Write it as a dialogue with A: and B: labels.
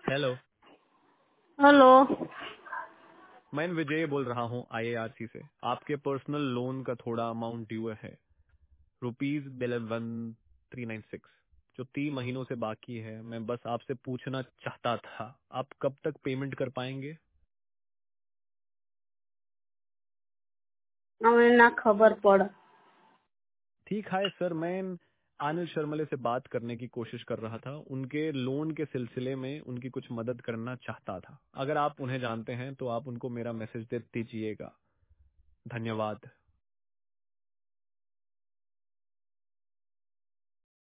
A: Hello.
B: Hello.
A: मैं विजय बोल रहा हूँ आईएआरसी से। आपके पर्सनल लोन का थोड़ा अमाउंट ड्यू है, ₹11,396, जो 3 महीनों से बाकी है। मैं बस आपसे पूछना चाहता था, आप कब तक पेमेंट कर पाएंगे?
B: हमें ना खबर पड़।
A: ठीक है सर, मैं अनिल शर्मले से बात करने की कोशिश कर रहा था। उनके लोन के सिलसिले में उनकी कुछ मदद करना चाहता था। अगर आप उन्हें जानते हैं तो आप उनको मेरा मैसेज दे दीजिएगा। धन्यवाद।